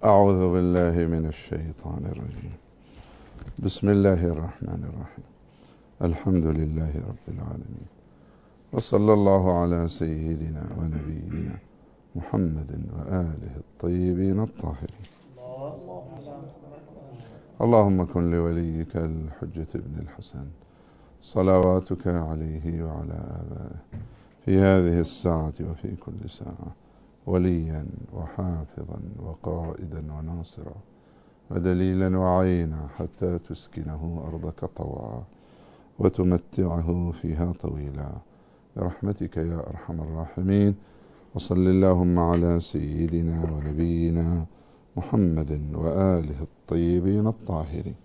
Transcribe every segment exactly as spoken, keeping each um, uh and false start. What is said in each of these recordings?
أعوذ بالله من الشيطان الرجيم. بسم الله الرحمن الرحيم. الحمد لله رب العالمين، وصلى الله على سيدنا ونبينا محمد وآله الطيبين الطاهرين. اللهم كن لوليك الحجة بن الحسن صلواتك عليه وعلى آبائه في هذه الساعة وفي كل ساعة وليا وحافظا وقائدا وناصرا ودليلا وعينا حتى تسكنه أرضك طوعا وتمتعه فيها طويلا برحمتك يا أرحم الراحمين. وصل اللهم على سيدنا ونبينا محمد وآله الطيبين الطاهرين.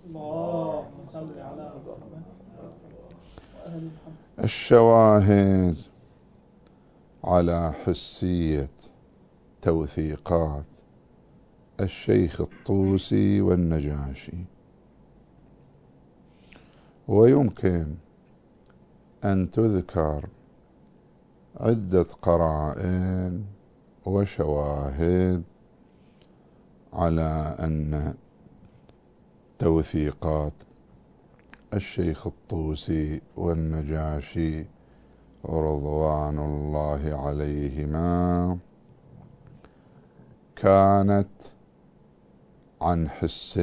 الشواهد على حسية توثيقات الشيخ الطوسي والنجاشي، ويمكن أن تذكر عدة قرائن وشواهد على أن توثيقات الشيخ الطوسي والنجاشي رضوان الله عليهما كانت عن حس،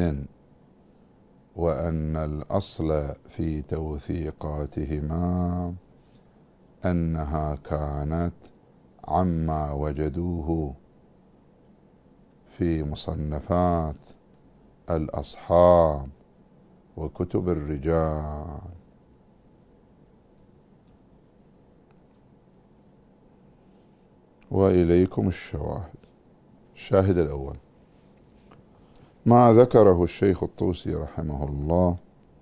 وأن الأصل في توثيقاتهما أنها كانت عما وجدوه في مصنفات الأصحاب وكتب الرجال. وإليكم الشواهد. الشاهد الأول ما ذكره الشيخ الطوسي رحمه الله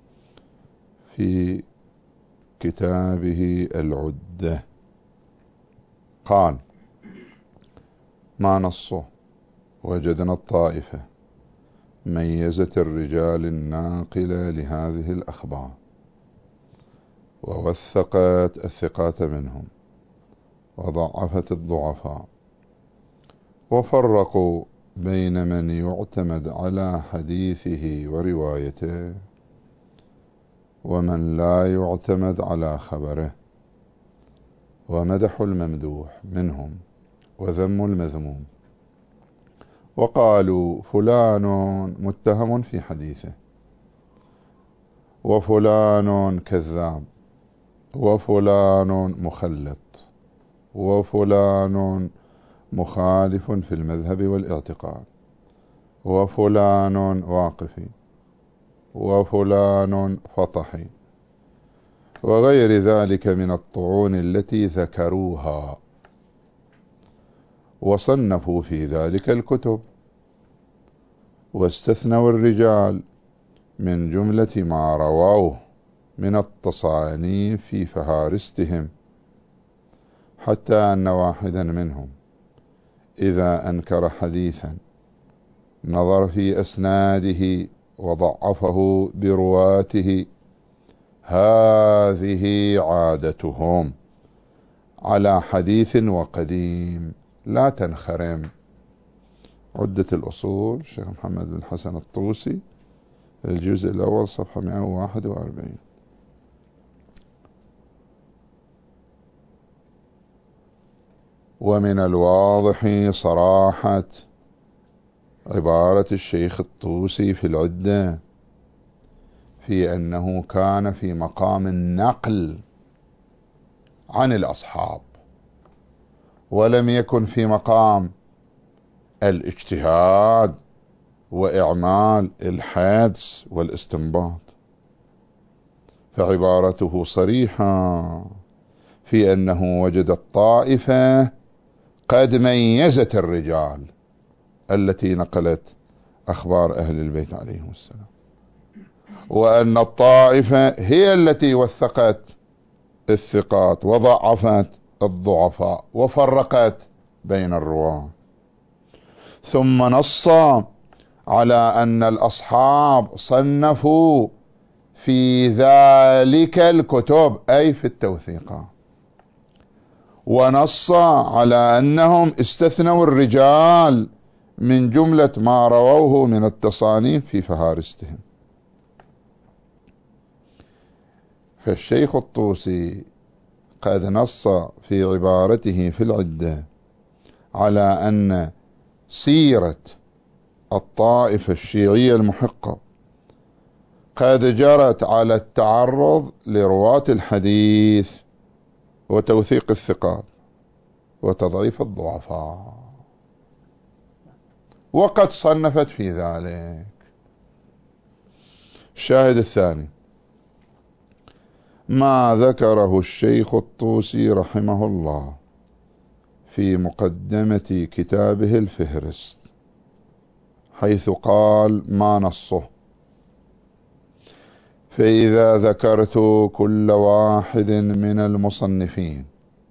في كتابه العدة. قال: ما نصه وجدنا الطائفة ميزت الرجال الناقلة لهذه الأخبار ووثقت الثقات منهم وضعفت الضعفاء، وفرقوا بين من يعتمد على حديثه وروايته ومن لا يعتمد على خبره، ومدحوا الممدوح منهم وذموا المذموم، وقالوا فلان متهم في حديثه، وفلان كذاب، وفلان مخلط، وفلان مخالف في المذهب والاعتقاد، وفلان واقفي، وفلان فطحي، وغير ذلك من الطعون التي ذكروها، وصنفوا في ذلك الكتب، واستثنوا الرجال من جملة ما رووه من التصانيف في فهارستهم، حتى أن واحدا منهم إذا أنكر حديثا نظر في أسناده وضعفه برواته. هذه عادتهم على حديث وقديم لا تنخرم. عدة الأصول الشيخ محمد بن حسن الطوسي، الجزء الأول صفحة مئة وواحد وأربعين. ومن الواضح صراحة عبارة الشيخ الطوسي في العدة في أنه كان في مقام النقل عن الأصحاب، ولم يكن في مقام الاجتهاد وإعمال الحدس والاستنباط. فعبارته صريحة في أنه وجد الطائفة قد ميزت الرجال التي نقلت أخبار أهل البيت عليهم السلام، وأن الطائفة هي التي وثقت الثقات وضعفت الضعفاء وفرقت بين الرواة. ثم نص على أن الأصحاب صنفوا في ذلك الكتب، أي في التوثيقات، ونص على أنهم استثنوا الرجال من جملة ما رووه من التصانيف في فهارستهم. فالشيخ الطوسي قد نص في عبارته في العدة على أن سيرة الطائفة الشيعية المحقة قد جرت على التعرض لرواة الحديث وتوثيق الثقات وتضعيف الضعفاء، وقد صنفت في ذلك. الشاهد الثاني ما ذكره الشيخ الطوسي رحمه الله في مقدمة كتابه الفهرست، حيث قال ما نصه: فإذا ذكرت كل واحد من المصنفين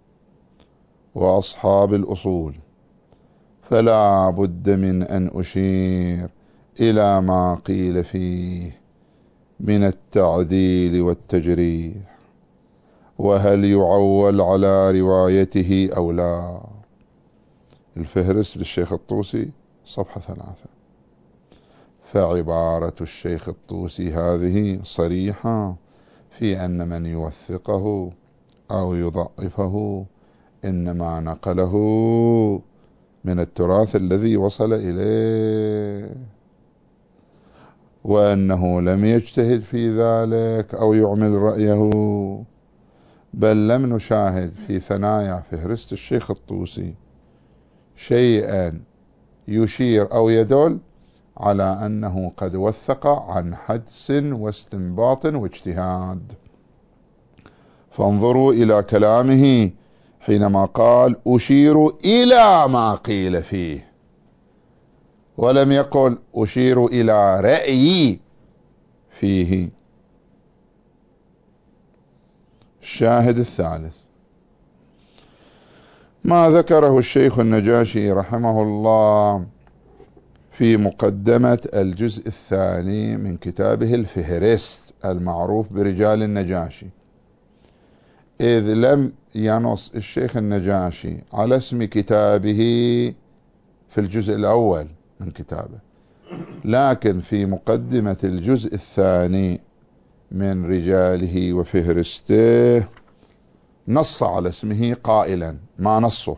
وأصحاب الأصول فلا بد من أن أشير إلى ما قيل فيه من التعديل والتجريح، وهل يعول على روايته أو لا. الفهرس للشيخ الطوسي صفحة ثلاثة. فعبارة الشيخ الطوسي هذه صريحة في أن من يوثقه أو يضعفه إنما نقله من التراث الذي وصل إليه، وأنه لم يجتهد في ذلك أو يعمل رأيه، بل لم نشاهد في ثنايا فهرست الشيخ الطوسي شيئا يشير أو يدل على أنه قد وثق عن حدس واستنباط واجتهاد. فانظروا إلى كلامه حينما قال أشير إلى ما قيل فيه، ولم يقل أشير إلى رأيي فيه. الشاهد الثالث ما ذكره الشيخ النجاشي رحمه الله في مقدمة الجزء الثاني من كتابه الفهرست المعروف برجال النجاشي، إذ لم ينص الشيخ النجاشي على اسم كتابه في الجزء الأول من كتابه، لكن في مقدمة الجزء الثاني من رجاله وفهرسته نص على اسمه قائلا ما نصه: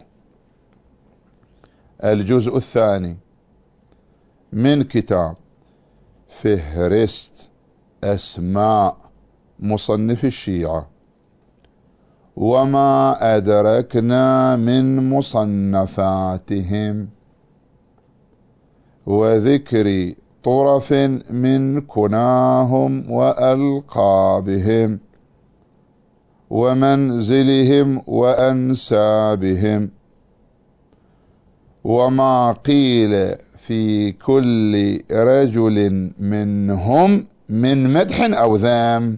الجزء الثاني من كتاب فهرست أسماء مصنف الشيعة وما أدركنا من مصنفاتهم، وذكر طرف من كناهم وألقابهم ومنزلهم وأنسابهم، وما قيل في كل رجل منهم من مدح أو ذم.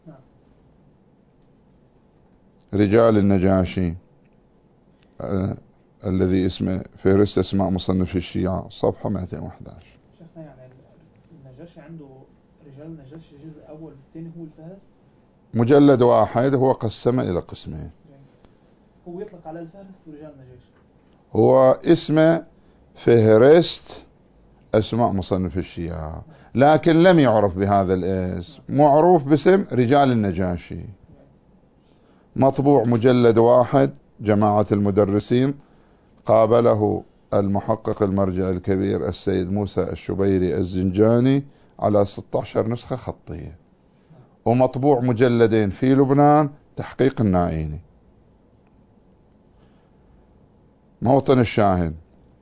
رجال النجاشي آه الذي اسمه فهرست أسماء مصنف الشيعة صفحة مئتين وأحد عشر. شيخنا يعني النجاشي عنده رجال النجاشي جزء أول والثاني هو الفهرست، مجلد واحد هو قسمه إلى قسمين. هو يطلق على الفهرست ورجال النجاشي، هو اسمه فهرست أسماء مصنف الشيعة، لكن لم يعرف بهذا الاسم، معروف باسم رجال النجاشي. مطبوع مجلد واحد، جماعة المدرسين، قابله المحقق المرجع الكبير السيد موسى الشبيري الزنجاني على ستة عشر نسخة خطية، ومطبوع مجلدين في لبنان تحقيق النائيني. موطن الشاهد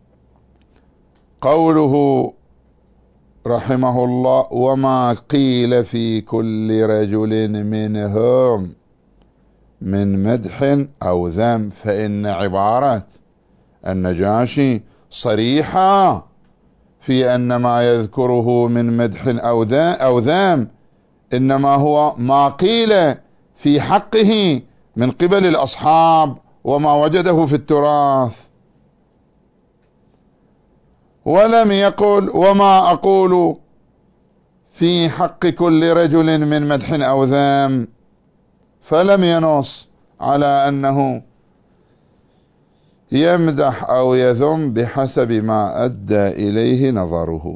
قوله رحمه الله وما قيل في كل رجل منهم من مدح أو ذم، فإن عبارة النجاشي صريحة في أن ما يذكره من مدح أو ذم إنما هو ما قيل في حقه من قبل الأصحاب وما وجده في التراث، ولم يقل وما أقول في حق كل رجل من مدح أو ذم، فلم ينص على أنه يمدح أو يذم بحسب ما أدى إليه نظره.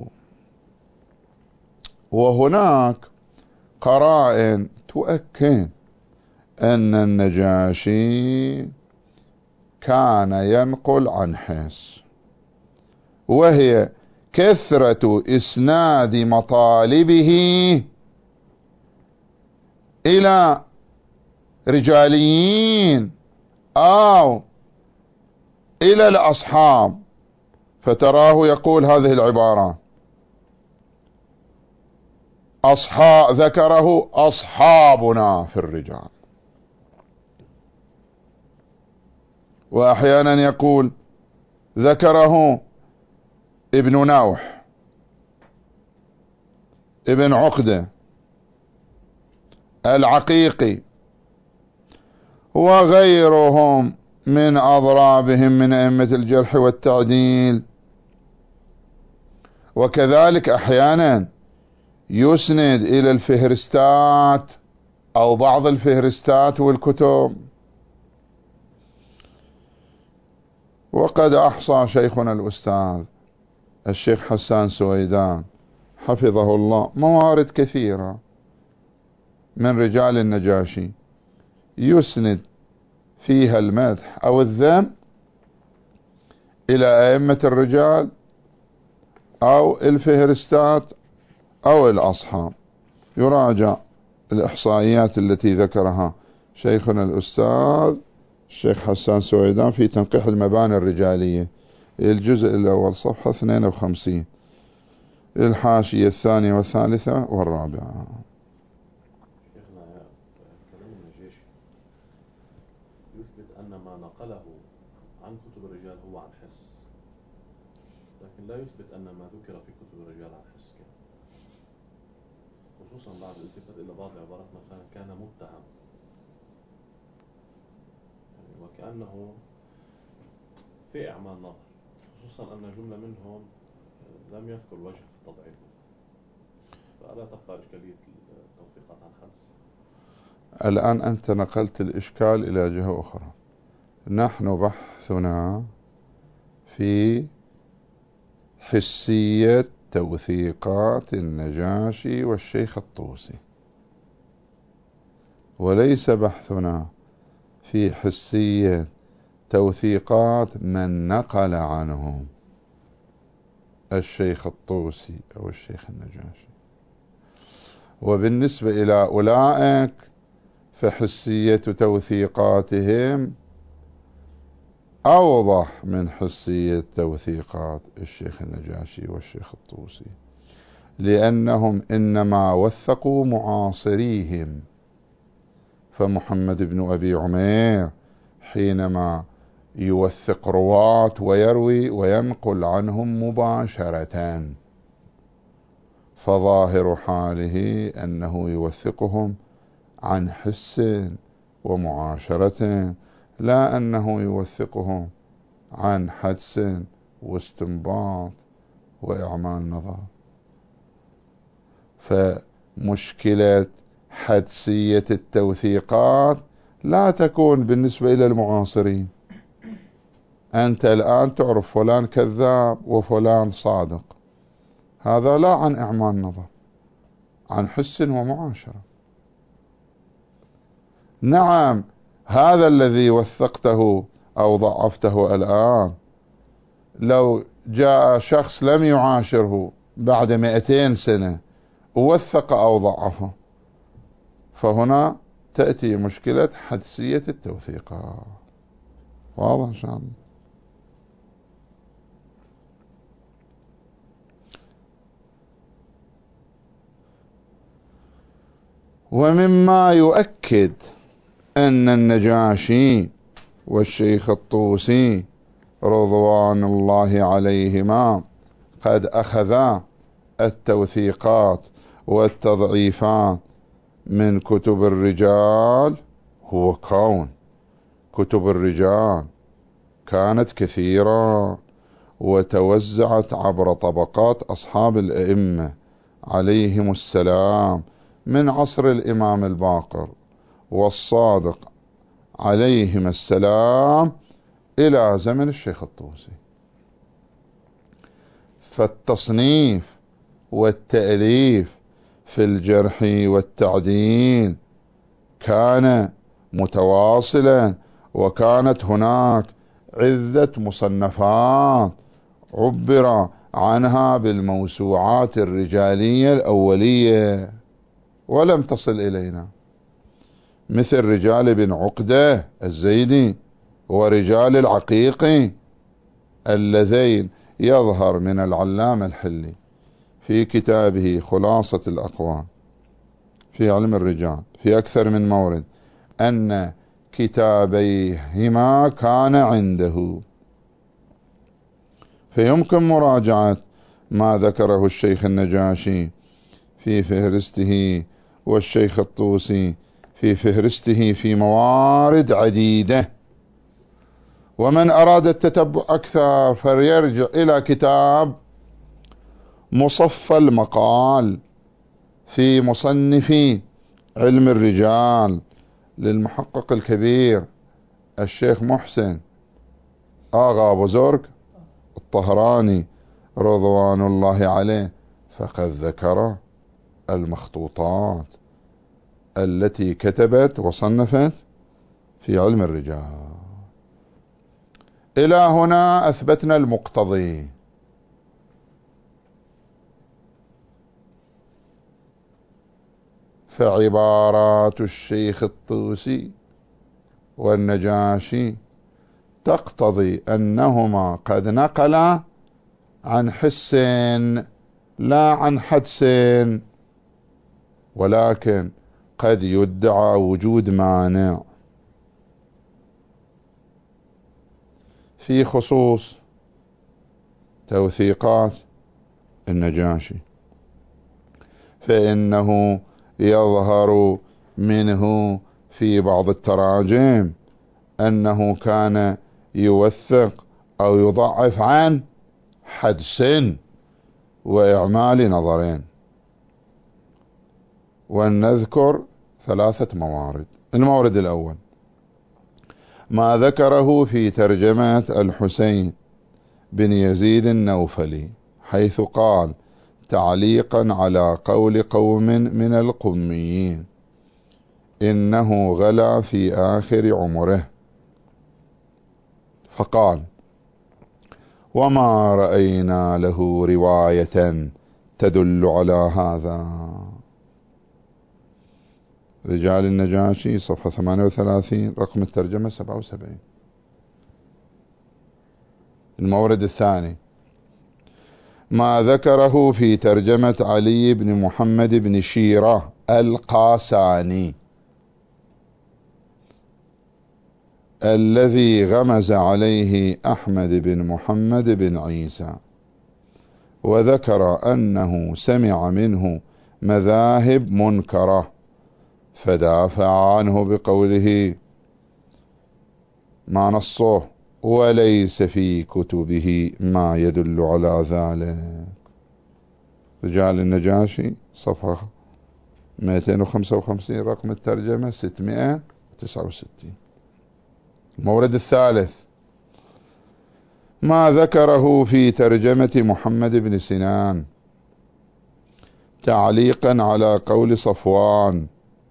وهناك قرائن تؤكد أن النجاشي كان ينقل عن حس، وهي كثرة إسناد مطالبه إلى رجاليين أو إلى الأصحاب، فتراه يقول هذه العبارة: أصحاب ذكره أصحابنا في الرجال. وأحيانا يقول ذكره ابن نوح، ابن عقدة، العقيقي، وغيرهم من أضرابهم من أئمة الجرح والتعديل. وكذلك أحيانا يسند إلى الفهرستات أو بعض الفهرستات والكتب. وقد أحصى شيخنا الأستاذ الشيخ حسان سويدان حفظه الله موارد كثيرة من رجال النجاشي يسند فيها المدح أو الذم إلى أئمة الرجال أو الفهرستات أو الأصحاب. يراجع الإحصائيات التي ذكرها شيخنا الأستاذ الشيخ حسان سويدان في تنقيح المباني الرجالية، الجزء الأول صفحة اثنين وخمسين، الحاشية الثانية والثالثة والرابعة. شيخنا كلام النجاشي يثبت أن ما نقله عن كتب الرجال هو عن حس، لكن لا يثبت أن ما ذكر في كتب الرجال عن حس كان، خصوصا بعد الالتفات إلى بعض العبارات مثلا كان متهم، يعني وكأنه في إعمال نظر، خصوصا أن جملة منهم لم يذكر وجه في التضعيف، فألا تبقى إشكالية التوثيقات عن حدس. الآن أنت نقلت الإشكال إلى جهة أخرى. نحن بحثنا في حسية توثيقات النجاشي والشيخ الطوسي، وليس بحثنا في حسية توثيقات من نقل عنهم الشيخ الطوسي أو الشيخ النجاشي. وبالنسبة إلى أولئك فحسية توثيقاتهم أوضح من حسية توثيقات الشيخ النجاشي والشيخ الطوسي، لأنهم إنما وثقوا معاصريهم. فمحمد بن أبي عمير حينما يوثق رواة ويروي وينقل عنهم مباشرة، فظاهر حاله أنه يوثقهم عن حس ومعاشرة، لا أنه يوثقهم عن حدس واستنباط وإعمال نظر. فمشكلة حدسية التوثيقات لا تكون بالنسبة إلى المعاصرين. أنت الآن تعرف فلان كذاب وفلان صادق، هذا لا عن إعمال نظر، عن حس ومعاشرة. نعم، هذا الذي وثقته أو ضعفته الآن لو جاء شخص لم يعاشره بعد مئتين سنة ووثق أو ضعفه، فهنا تأتي مشكلة حدسية التوثيقات. واضح إن شاء الله؟ ومما يؤكد أن النجاشي والشيخ الطوسي رضوان الله عليهما قد أخذا التوثيقات والتضعيفات من كتب الرجال هو كون كتب الرجال كانت كثيرة وتوزعت عبر طبقات أصحاب الأئمة عليهم السلام، من عصر الإمام الباقر والصادق عليهم السلام إلى زمن الشيخ الطوسي. فالتصنيف والتأليف في الجرح والتعديل كان متواصلا، وكانت هناك عدة مصنفات عبر عنها بالموسوعات الرجالية الأولية ولم تصل إلينا، مثل رجال بن عقدة الزيدي ورجال العقيقي اللذين يظهر من العلامة الحلي في كتابه خلاصة الأقوال في علم الرجال في أكثر من مورد أن كتابيهما كان عنده. فيمكن مراجعة ما ذكره الشيخ النجاشي في فهرسته والشيخ الطوسي في فهرسته في موارد عديدة. ومن أراد التتبع أكثر فليرجع إلى كتاب مصفى المقال في مصنف علم الرجال للمحقق الكبير الشيخ محسن آغا بزرگ الطهراني رضوان الله عليه، فقد ذكر المخطوطات التي كتبت وصنفت في علم الرجال. إلى هنا أثبتنا المقتضي. فعبارات الشيخ الطوسي والنجاشي تقتضي أنهما قد نقلا عن حس لا عن حدس، ولكن قد يدعى وجود مانع في خصوص توثيقات النجاشي، فإنه يظهر منه في بعض التراجم أنه كان يوثق أو يضعف عن حدس وإعمال نظرين. ونذكر ثلاثة موارد. المورد الأول ما ذكره في ترجمة الحسين بن يزيد النوفلي، حيث قال تعليقا على قول قوم من القميين إنه غلا في آخر عمره، فقال وما رأينا له رواية تدل على هذا. رجال النجاشي صفحة ثمانية وثلاثين رقم الترجمة سبعة وسبعين. المورد الثاني ما ذكره في ترجمة علي بن محمد بن شيرة القاساني الذي غمز عليه أحمد بن محمد بن عيسى، وذكر أنه سمع منه مذاهب منكرة، فدافع عنه بقوله ما نصه وليس في كتبه ما يدل على ذلك. رجال النجاشي صفحة مئتين وخمسة وخمسين رقم الترجمة ستمائة وتسعة وستين. المورد الثالث ما ذكره في ترجمة محمد بن سنان تعليقا على قول صفوان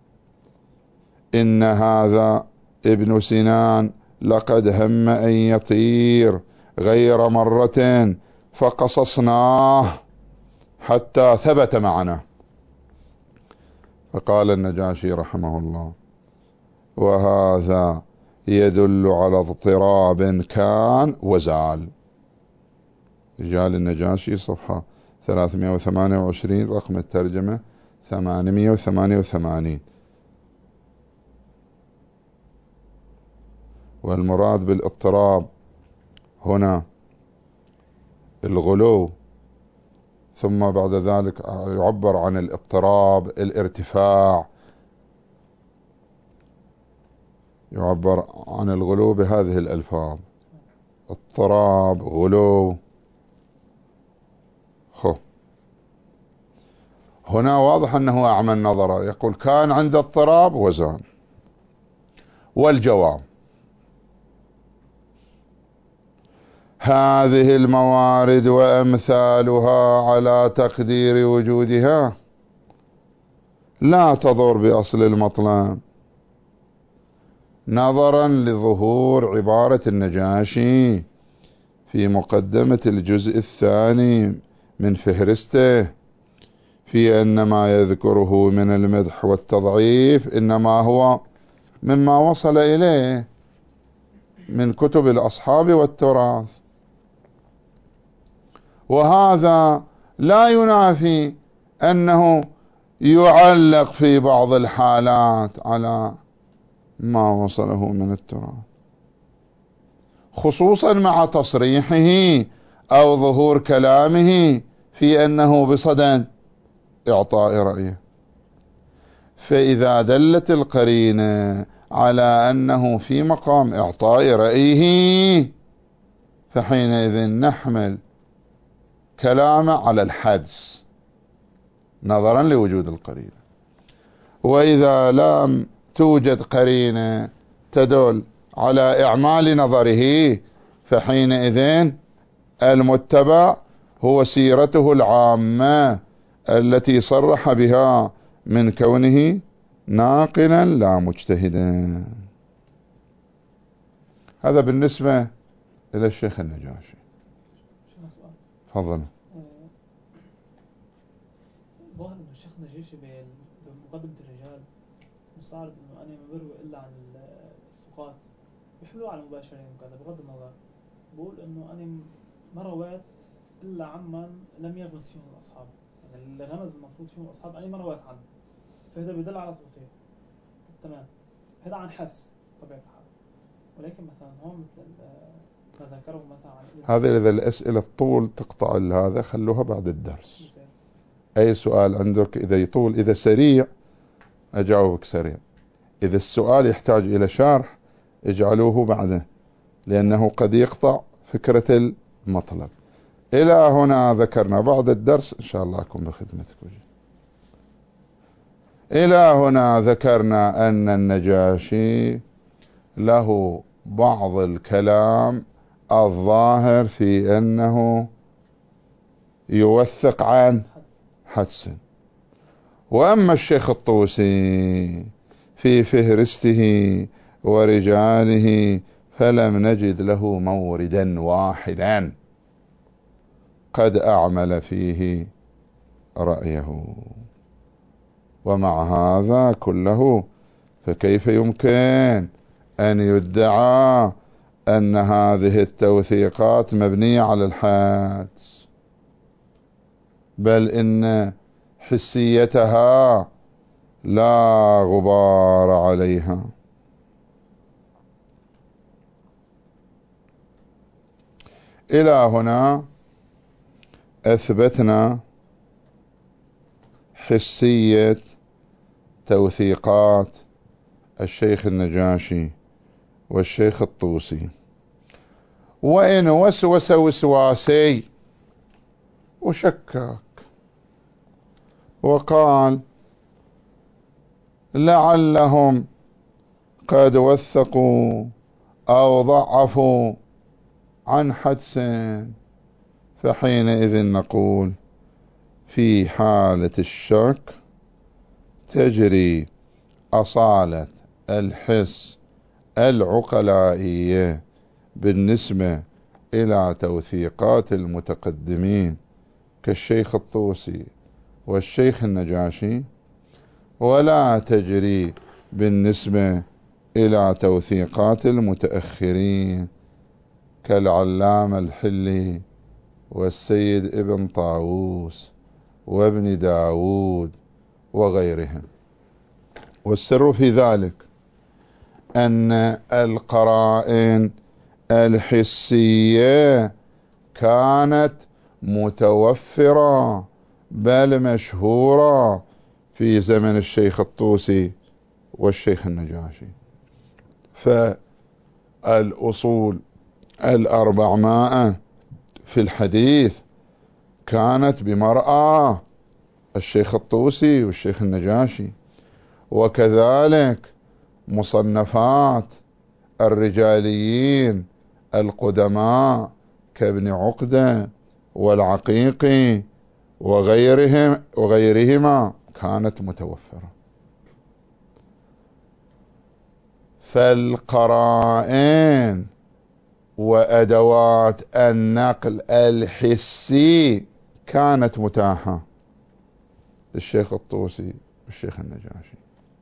إن هذا ابن سنان لقد هم أن يطير غير مرة فقصصناه حتى ثبت معنا. فقال النجاشي رحمه الله وهذا يدل على اضطراب كان وزال. رجال النجاشي صفحة ثلاثمائة وثمانية وعشرين رقم الترجمة ثمانمائة وثمانية وثمانين. والمراد بالاضطراب هنا الغلو، ثم بعد ذلك يعبر عن الاضطراب الارتفاع، يعبر عن الغلو بهذه الألفاظ اضطراب غلو. خو هنا واضح أنه أعمى النظر، يقول كان عند اضطراب وزان. والجواب هذه الموارد وأمثالها على تقدير وجودها لا تضر بأصل المطلب، نظرا لظهور عبارة النجاشي في مقدمة الجزء الثاني من فهرسته في أن ما يذكره من المدح والتضعيف إنما هو مما وصل إليه من كتب الأصحاب والتراث، وهذا لا ينافي أنه يعلق في بعض الحالات على ما وصله من التراث، خصوصا مع تصريحه أو ظهور كلامه في أنه بصدد إعطاء رأيه. فإذا دلت القرينة على أنه في مقام إعطاء رأيه فحينئذ نحمل كلامه على الحدس نظرا لوجود القرينة. وإذا لم توجد قرينة تدل على إعمال نظره فحينئذ المتبع هو سيرته العامة التي صرح بها من كونه ناقلا لا مجتهدا. هذا بالنسبة إلى الشيخ النجاشي. تفضل. ظاهر انه الشيخ النجاشي بمقدمة الرجال مستعرض انه انا ما بروي الا عن الثقات، بيحملوه على المباشرين وكذا. بغض النظر بقول انه انا ما رويت الا عمن لم يغمز فيهم الاصحاب، يعني اللي غمز المفروض فيهم الاصحاب انا ما رويت عنه، فهذا بيدل على توثيق. تمام، هذا عن حس طبيعة الحال. ولكن مثلا هون مثل ما ذكره مثلا عن هذه إذا الأسئلة الطول تقطع هذا خلوها بعد الدرس. أي سؤال عندك إذا يطول، إذا سريع أجاوبك سريع، إذا السؤال يحتاج إلى شرح اجعلوه بعده لأنه قد يقطع فكرة المطلب. إلى هنا ذكرنا، بعد الدرس إن شاء الله أكون بخدمتك وجه. إلى هنا ذكرنا أن النجاشي له بعض الكلام الظاهر في أنه يوثق عن حدس. وأما الشيخ الطوسي في فهرسته ورجاله فلم نجد له موردا واحدا قد أعمل فيه رأيه. ومع هذا كله فكيف يمكن أن يدعى أن هذه التوثيقات مبنية على الحدس؟ بل إن حسيتها لا غبار عليها. إلى هنا أثبتنا حسية توثيقات الشيخ النجاشي والشيخ الطوسي. وإن وسوس وسواسي وشكك وقال لعلهم قد وثقوا أو ضعفوا عن حدس، فحينئذ نقول في حالة الشك تجري أصالة الحس العقلائية بالنسبة إلى توثيقات المتقدمين كالشيخ الطوسي والشيخ النجاشي، ولا تجري بالنسبة إلى توثيقات المتأخرين كالعلامة الحلي والسيد ابن طاووس وابن داود وغيرهم. والسر في ذلك أن القرائن الحسية كانت متوفرة بل مشهورة في زمن الشيخ الطوسي والشيخ النجاشي. فالأصول الأربعمائة في الحديث كانت بمرأى الشيخ الطوسي والشيخ النجاشي، وكذلك مصنفات الرجاليين القدماء كابن عقدة والعقيقي وغيرهم وغيرهما كانت متوفرة. فالقرائن وأدوات النقل الحسي كانت متاحة للشيخ الطوسي والشيخ النجاشي.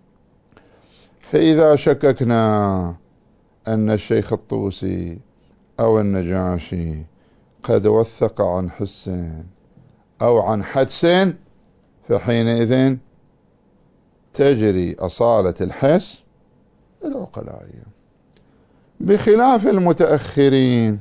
فإذا شككنا أن الشيخ الطوسي أو النجاشي قد وثق عن حس أو عن حدس، فحينئذ تجري أصالة الحس العقلائية، بخلاف المتأخرين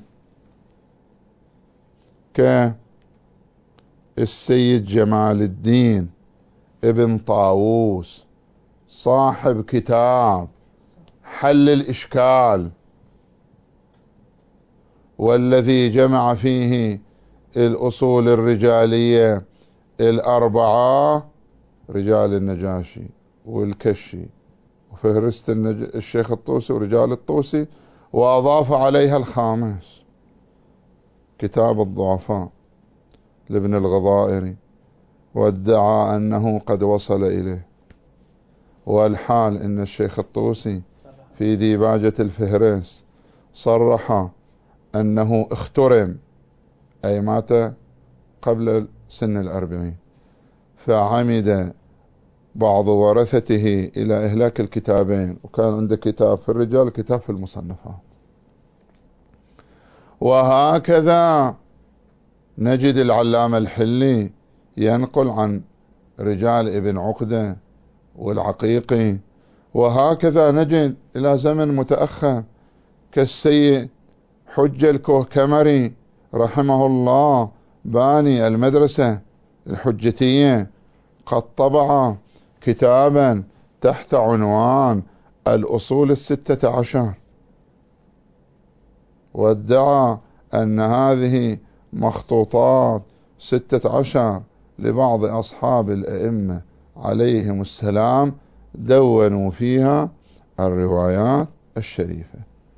كالسيد جمال الدين ابن طاووس صاحب كتاب حل الإشكال، والذي جمع فيه الأصول الرجالية الأربعة، رجال النجاشي والكشي وفهرست الشيخ الطوسي ورجال الطوسي، وأضاف عليها الخامس كتاب الضعفاء لابن الغضائري، وادعى أنه قد وصل إليه، والحال أن الشيخ الطوسي في ديباجة الفهرست صرح أنه اخترم، أي مات قبل سن الأربعين، فعمد بعض ورثته إلى إهلاك الكتابين، وكان عنده كتاب في الرجال كتاب في المصنفات. وهكذا نجد العلامة الحلي ينقل عن رجال ابن عقدة والعقيقي، وهكذا نجد إلى زمن متأخر كالسيد حج الكوكمري رحمه الله باني المدرسة الحجتية، قد طبع كتابا تحت عنوان الأصول الستة عشر، وادعى أن هذه مخطوطات ستة عشر لبعض أصحاب الأئمة عليهم السلام دونوا فيها الروايات الشريفة.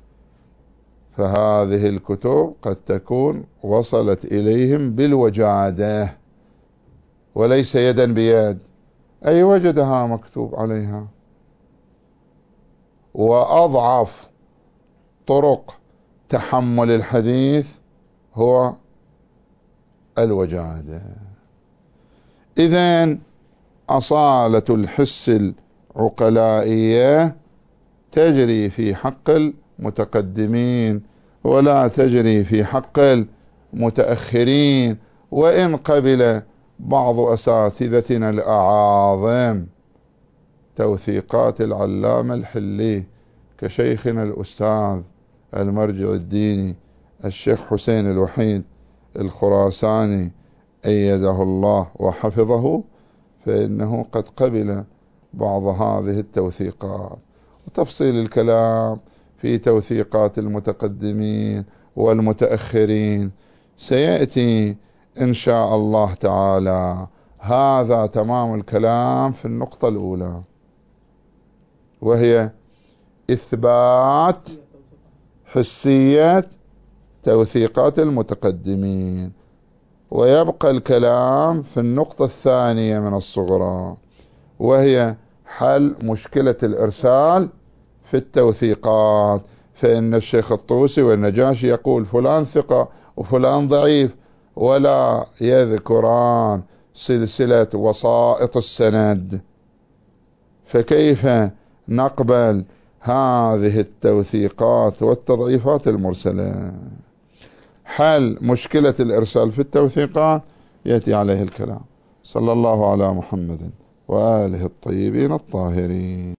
فهذه الكتب قد تكون وصلت إليهم بالوجادة وليس يدا بيد، أي وجدها مكتوب عليها. وأضعف طرق تحمل الحديث هو الوجادة. إذن أصالة الحس العقلائية تجري في حق المتقدمين ولا تجري في حق المتأخرين، وإن قبل بعض أساتذتنا الأعاظم توثيقات العلامة الحلي كشيخنا الأستاذ المرجع الديني الشيخ حسين الوحيد الخراساني أيده الله وحفظه، فإنه قد قبل بعض هذه التوثيقات. وتفصيل الكلام في توثيقات المتقدمين والمتأخرين سيأتي إن شاء الله تعالى. هذا تمام الكلام في النقطة الأولى، وهي إثبات حسية توثيقات المتقدمين. ويبقى الكلام في النقطة الثانية من الصغرى، وهي حل مشكلة الإرسال في التوثيقات. فإن الشيخ الطوسي والنجاشي يقول فلان ثقة وفلان ضعيف، ولا يذكران سلسلة وسائط السند، فكيف نقبل هذه التوثيقات والتضعيفات المرسلة؟ حل مشكلة الإرسال في التوثيقات يأتي عليه الكلام. صلى الله على محمد وآله الطيبين الطاهرين.